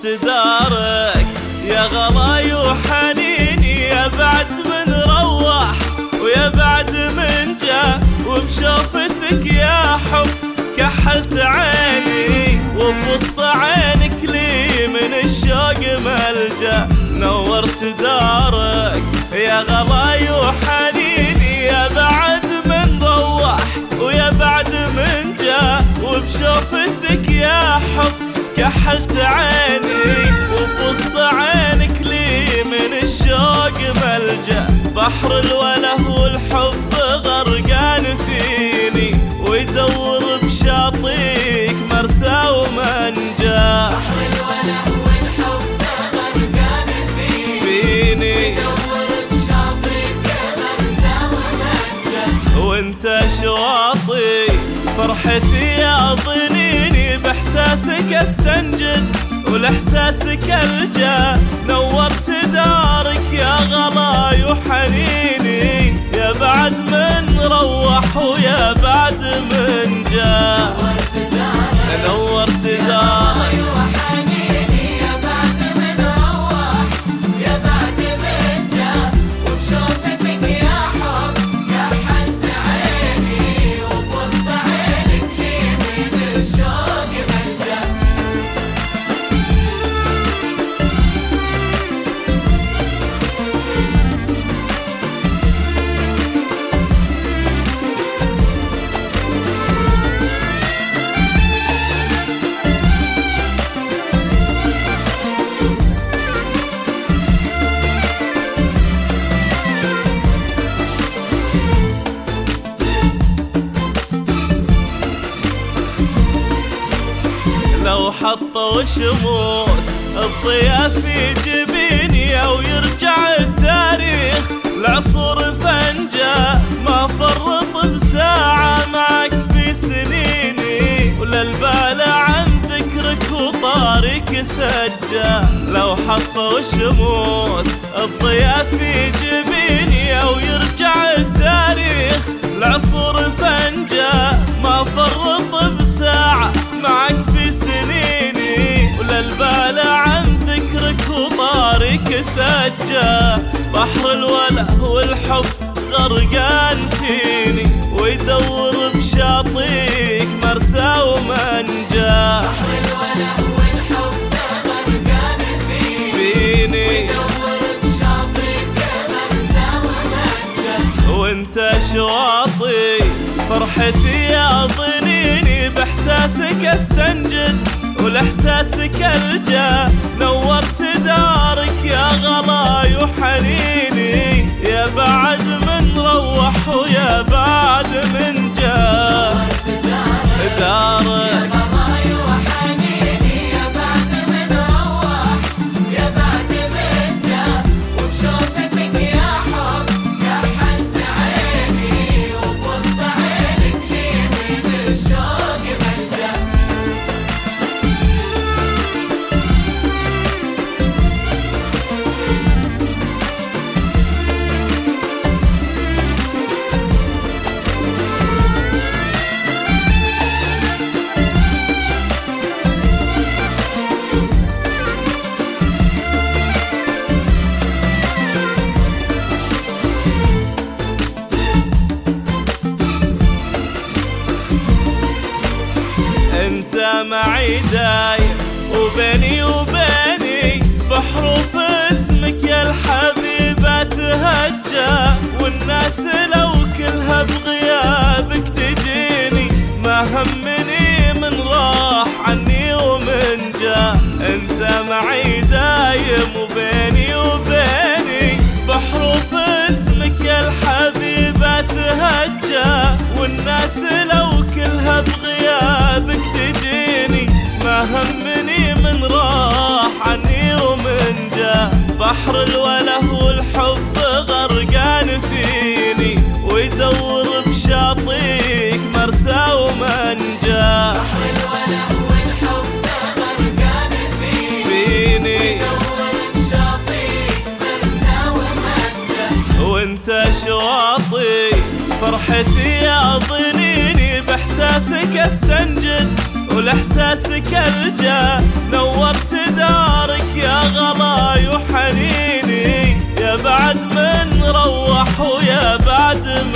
دارك يا غلاي وحنيني، يا بعد من روح ويا بعد من جا، وبشوفتك يا حب كحلت عيني، وبوسط عينك لي من الشوق ملجا. نورت دارك يا غلاي وحنيني، يا بعد من روح ويا بعد من جا، وبشوفتك يا حب كحلت عيني، وبوسط عينك لي من الشوق ملجا. بحر الوله والحب غرقان فيني، ويدور بشاطيك مرسى ومنجا. بحر الوله والحب غرقان فيني، ويدور بشاطيك مرسى ومنجا. وانت شواطي فرحتي يا ضنيني، باحساسك استنجد ولإحساسك الجا. نورت دارك يا غلاي وحنيني، يا بعد من روح ويا بعد من جا. نورت دارك وحنيني، يا بعد من روح يا بعد من جا، وبشوفتك يا حب كحلت عيني، وبوسط عينك لي من الشوق ملجا. لو حطوا شموس الضياء في جبيني، او يرجع التاريخ العصور فنجا، ما فرط بساعة معك في سنيني، ولا البال عن ذكرك وطارك سجا. لو حطوا شموس الضياء في جبيني، او يرجع التاريخ العصور فنجا، ما فرط بساعة معك في سنيني، ولا البال عن ذكرك وطارك سجا. بحر الوله والحب غرقان فيني، ويدور بشاطيك مرسى ومنجا. بحر الوله والحب غرقان فيني، ويدور بشاطيك مرسى ومنجا. وانت شواطي فرحتي يا ضنيني، باحساسك استنجد ولإحساسك الجا. نورت دارك يا غلاي وحنيني، يا بعد من روح ويا بعد من جا. دارك غلاي وحنيني، يا بعد من روح يا بعد من جا، وبشوفتك يا حب كحلت عيني، وبوسط عينك لي من الشوق ملجا. انت معي دايم وبيني وبيني، بحروف اسمك يا الحبيبة تهجى. والناس لو كلها بغيابك تجيني، ما همني من راح عني ومن جا. انت معي دايم وبيني وبيني، بحروف اسمك يا الحبيبة تهجى. والناس لو كلها بغيابك تجيني، ما همني من راح عني ومن جا. بحر الوله والحب غرقان فيني، ويدور بشاطيك مرسى ومنجا. بحر الوله والحب غرقان فيني، ويدور بشاطيك مرسى ومنجا. وانت شواطي فرحتي يا ضنيني، باحساسك استنجد ولإحساسك الجا نورت دارك يا غلاي وحنيني، يا بعد من روح ويا بعد